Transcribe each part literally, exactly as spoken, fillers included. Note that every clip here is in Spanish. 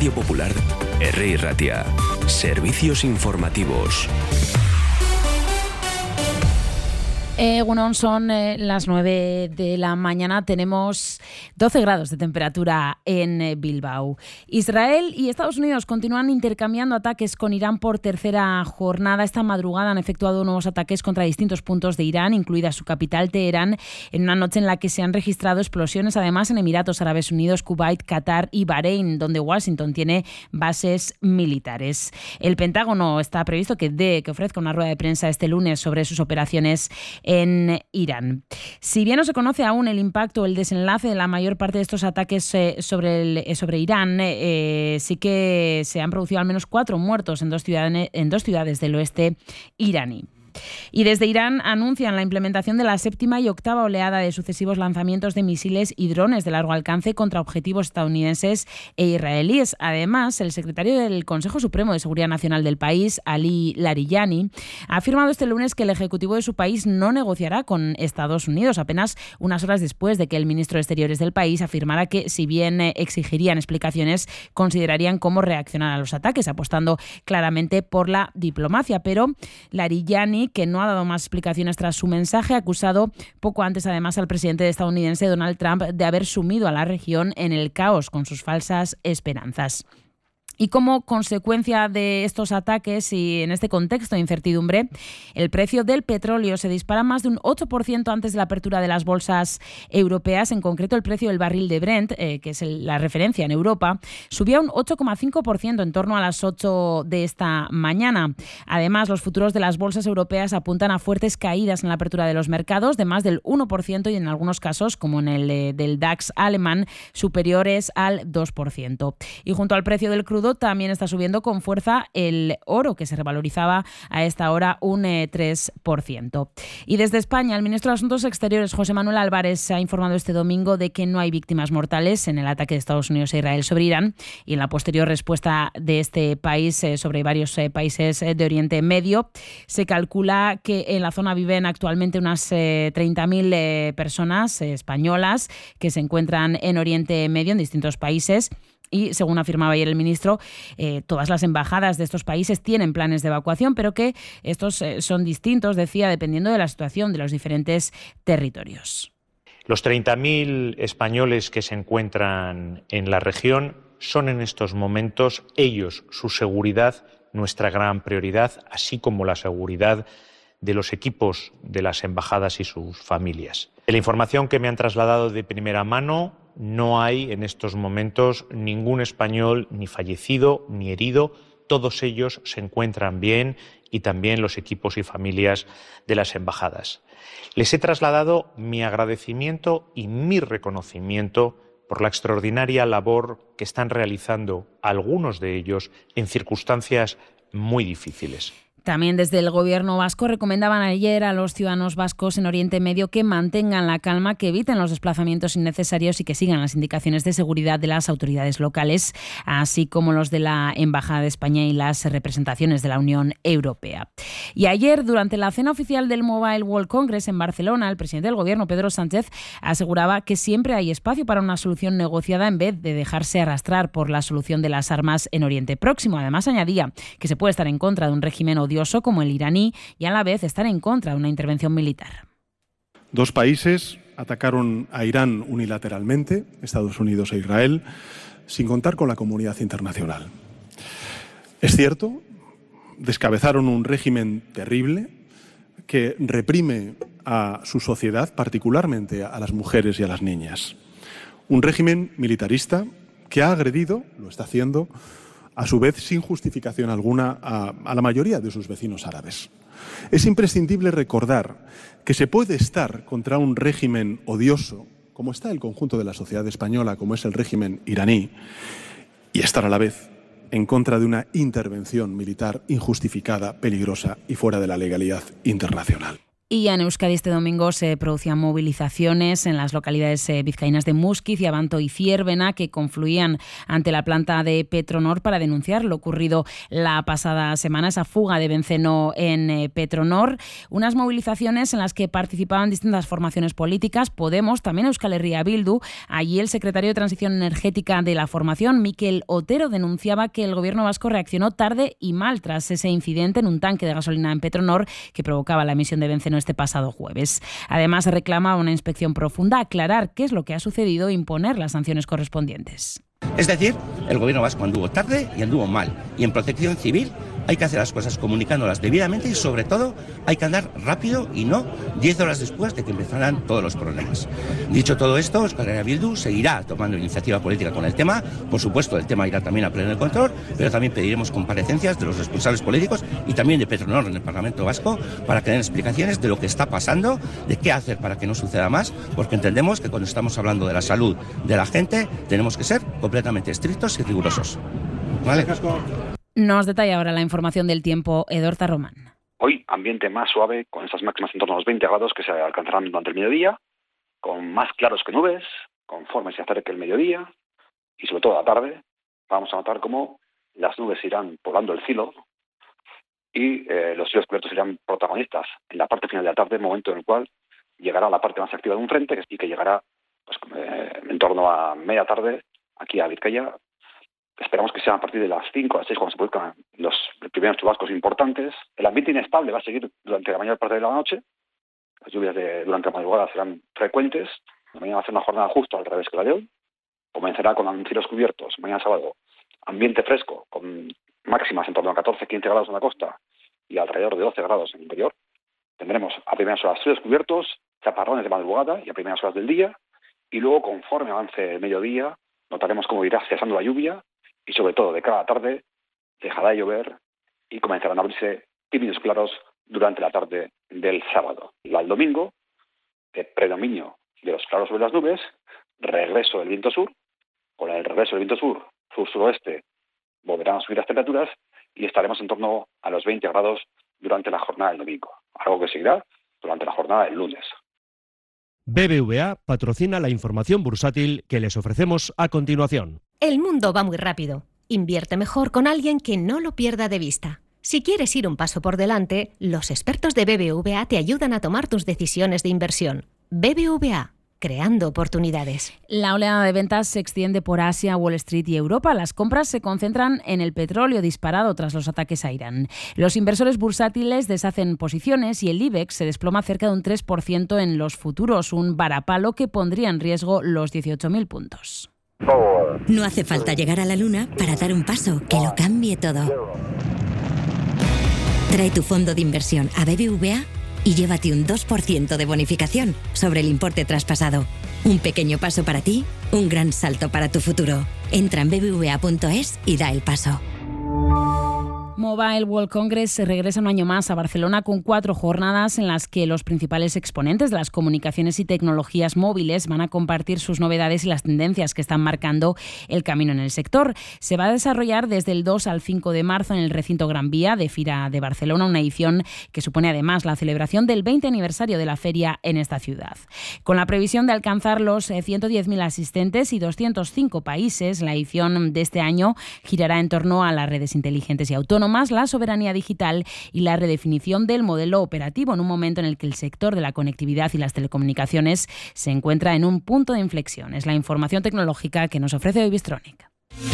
Radio Popular, R I Ratia. Servicios informativos. Egunon, son eh, las nueve de la mañana. Tenemos doce grados de temperatura en eh, Bilbao. Israel y Estados Unidos continúan intercambiando ataques con Irán por tercera jornada. Esta madrugada han efectuado nuevos ataques contra distintos puntos de Irán, incluida su capital, Teherán, en una noche en la que se han registrado explosiones, además, en Emiratos Árabes Unidos, Kuwait, Qatar y Bahrein, donde Washington tiene bases militares. El Pentágono está previsto que dé, que ofrezca una rueda de prensa este lunes sobre sus operaciones en Irán. Si bien no se conoce aún el impacto o el desenlace de la mayor parte de estos ataques eh, sobre, el, eh, sobre Irán, eh, sí que se han producido al menos cuatro muertos en dos ciudades, en dos ciudades del oeste iraní. Y desde Irán anuncian la implementación de la séptima y octava oleada de sucesivos lanzamientos de misiles y drones de largo alcance contra objetivos estadounidenses e israelíes. Además, el secretario del Consejo Supremo de Seguridad Nacional del país, Ali Larijani, ha afirmado este lunes que el ejecutivo de su país no negociará con Estados Unidos, apenas unas horas después de que el ministro de Exteriores del país afirmara que, si bien exigirían explicaciones, considerarían cómo reaccionar a los ataques, apostando claramente por la diplomacia. Pero Larijani, que no ha dado más explicaciones tras su mensaje, ha acusado poco antes además al presidente estadounidense Donald Trump de haber sumido a la región en el caos con sus falsas esperanzas. Y como consecuencia de estos ataques y en este contexto de incertidumbre, el precio del petróleo se dispara más de un ocho por ciento antes de la apertura de las bolsas europeas. En concreto, el precio del barril de Brent, eh, que es el, la referencia en Europa, subía un ocho coma cinco por ciento en torno a las ocho de esta mañana. Además, los futuros de las bolsas europeas apuntan a fuertes caídas en la apertura de los mercados, de más del uno por ciento y en algunos casos, como en el eh, del DAX alemán, superiores al dos por ciento. Y junto al precio del crudo, también está subiendo con fuerza el oro, que se revalorizaba a esta hora un eh, tres por ciento. Y desde España, el ministro de Asuntos Exteriores, José Manuel Álvarez, ha informado este domingo de que no hay víctimas mortales en el ataque de Estados Unidos e Israel sobre Irán y en la posterior respuesta de este país eh, sobre varios eh, países eh, de Oriente Medio. Se calcula que en la zona viven actualmente unas eh, treinta mil eh, personas eh, españolas que se encuentran en Oriente Medio, en distintos países. Y, según afirmaba ayer el ministro, eh, todas las embajadas de estos países tienen planes de evacuación, pero que estos eh, son distintos, decía, dependiendo de la situación de los diferentes territorios. Los treinta mil españoles que se encuentran en la región son en estos momentos, ellos, su seguridad, nuestra gran prioridad, así como la seguridad de los equipos de las embajadas y sus familias. De la información que me han trasladado de primera mano, no hay en estos momentos ningún español ni fallecido ni herido. Todos ellos se encuentran bien y también los equipos y familias de las embajadas. Les he trasladado mi agradecimiento y mi reconocimiento por la extraordinaria labor que están realizando algunos de ellos en circunstancias muy difíciles. También desde el Gobierno vasco recomendaban ayer a los ciudadanos vascos en Oriente Medio que mantengan la calma, que eviten los desplazamientos innecesarios y que sigan las indicaciones de seguridad de las autoridades locales, así como los de la Embajada de España y las representaciones de la Unión Europea. Y ayer, durante la cena oficial del Mobile World Congress en Barcelona, el presidente del Gobierno, Pedro Sánchez, aseguraba que siempre hay espacio para una solución negociada en vez de dejarse arrastrar por la solución de las armas en Oriente Próximo. Además, añadía que se puede estar en contra de un régimen odioso como el iraní y a la vez estar en contra de una intervención militar. Dos países atacaron a Irán unilateralmente, Estados Unidos e Israel, sin contar con la comunidad internacional. Es cierto, descabezaron un régimen terrible que reprime a su sociedad, particularmente a las mujeres y a las niñas. Un régimen militarista que ha agredido, lo está haciendo, a su vez sin justificación alguna a, a la mayoría de sus vecinos árabes. Es imprescindible recordar que se puede estar contra un régimen odioso, como está el conjunto de la sociedad española, como es el régimen iraní, y estar a la vez en contra de una intervención militar injustificada, peligrosa y fuera de la legalidad internacional. Y en Euskadi este domingo se producían movilizaciones en las localidades vizcaínas de Muskiz, Abanto y Ziérbena, que confluían ante la planta de Petronor para denunciar lo ocurrido la pasada semana, esa fuga de benceno en Petronor. Unas movilizaciones en las que participaban distintas formaciones políticas, Podemos, también Euskal Herria Bildu. Allí el secretario de Transición Energética de la formación, Mikel Otero, denunciaba que el gobierno vasco reaccionó tarde y mal tras ese incidente en un tanque de gasolina en Petronor que provocaba la emisión de benceno este pasado jueves. Además, reclama una inspección profunda, aclarar qué es lo que ha sucedido e imponer las sanciones correspondientes. Es decir, el gobierno vasco anduvo tarde y anduvo mal. Y en protección civil hay que hacer las cosas comunicándolas debidamente y, sobre todo, hay que andar rápido y no diez horas después de que empezaran todos los problemas. Dicho todo esto, Euskal Herria Bildu seguirá tomando iniciativa política con el tema. Por supuesto, el tema irá también a pleno de control, pero también pediremos comparecencias de los responsables políticos y también de Petronor en el Parlamento Vasco para que den explicaciones de lo que está pasando, de qué hacer para que no suceda más, porque entendemos que cuando estamos hablando de la salud de la gente tenemos que ser completamente estrictos y rigurosos. ¿Vale? Nos detalla ahora la información del tiempo Edorta Román. Hoy ambiente más suave, con estas máximas en torno a los veinte grados que se alcanzarán durante el mediodía, con más claros que nubes, conforme se acerque el mediodía y sobre todo a la tarde. Vamos a notar cómo las nubes irán poblando el cielo y eh, los cielos cubiertos serán protagonistas en la parte final de la tarde, momento en el cual llegará la parte más activa de un frente y que llegará pues, eh, en torno a media tarde aquí a Vizcaya. Esperamos que sea a partir de las cinco o las seis cuando se produzcan los primeros chubascos importantes. El ambiente inestable va a seguir durante la mayor parte de la noche. Las lluvias de, durante la madrugada serán frecuentes. Mañana va a ser una jornada justo al revés que la de hoy. Comenzará con cielos cubiertos. Mañana sábado, ambiente fresco, con máximas en torno a catorce a quince grados en la costa y alrededor de doce grados en el interior. Tendremos a primeras horas cielos cubiertos, chaparrones de madrugada y a primeras horas del día. Y luego, conforme avance el mediodía, notaremos cómo irá cesando la lluvia. Y sobre todo, de cara a la tarde, dejará de llover y comenzarán a abrirse tímidos claros durante la tarde del sábado. Y al domingo, de predominio de los claros sobre las nubes, regreso del viento sur. Con el regreso del viento sur, sur-suroeste, volverán a subir las temperaturas y estaremos en torno a los veinte grados durante la jornada del domingo. Algo que seguirá durante la jornada del lunes. B B V A patrocina la información bursátil que les ofrecemos a continuación. El mundo va muy rápido. Invierte mejor con alguien que no lo pierda de vista. Si quieres ir un paso por delante, los expertos de B B V A te ayudan a tomar tus decisiones de inversión. B B V A, creando oportunidades. La oleada de ventas se extiende por Asia, Wall Street y Europa. Las compras se concentran en el petróleo disparado tras los ataques a Irán. Los inversores bursátiles deshacen posiciones y el IBEX se desploma cerca de un tres por ciento en los futuros, un varapalo que pondría en riesgo los dieciocho mil puntos. No hace falta llegar a la luna para dar un paso que lo cambie todo. Trae tu fondo de inversión a B B V A y llévate un dos por ciento de bonificación sobre el importe traspasado. Un pequeño paso para ti, un gran salto para tu futuro. Entra en b b v a punto es y da el paso. Mobile World Congress se regresa un año más a Barcelona con cuatro jornadas en las que los principales exponentes de las comunicaciones y tecnologías móviles van a compartir sus novedades y las tendencias que están marcando el camino en el sector. Se va a desarrollar desde el dos al cinco de marzo en el recinto Gran Vía de Fira de Barcelona, una edición que supone además la celebración del veinte aniversario de la feria en esta ciudad. Con la previsión de alcanzar los ciento diez mil asistentes y doscientos cinco países, la edición de este año girará en torno a las redes inteligentes y autónomas, la soberanía digital y la redefinición del modelo operativo en un momento en el que el sector de la conectividad y las telecomunicaciones se encuentra en un punto de inflexión. Es la información tecnológica que nos ofrece hoy Bystronic.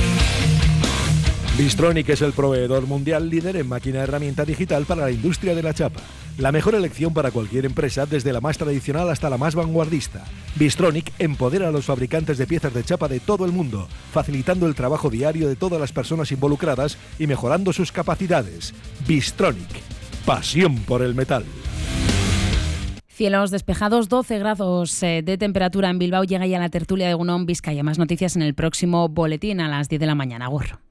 Bystronic es el proveedor mundial líder en máquina herramienta digital para la industria de la chapa. La mejor elección para cualquier empresa, desde la más tradicional hasta la más vanguardista. Bystronic empodera a los fabricantes de piezas de chapa de todo el mundo, facilitando el trabajo diario de todas las personas involucradas y mejorando sus capacidades. Bystronic, pasión por el metal. Cielos despejados, doce grados de temperatura en Bilbao. Llega ya la tertulia de Egun On Vizcaya. Más noticias en el próximo boletín a las diez de la mañana. Agur.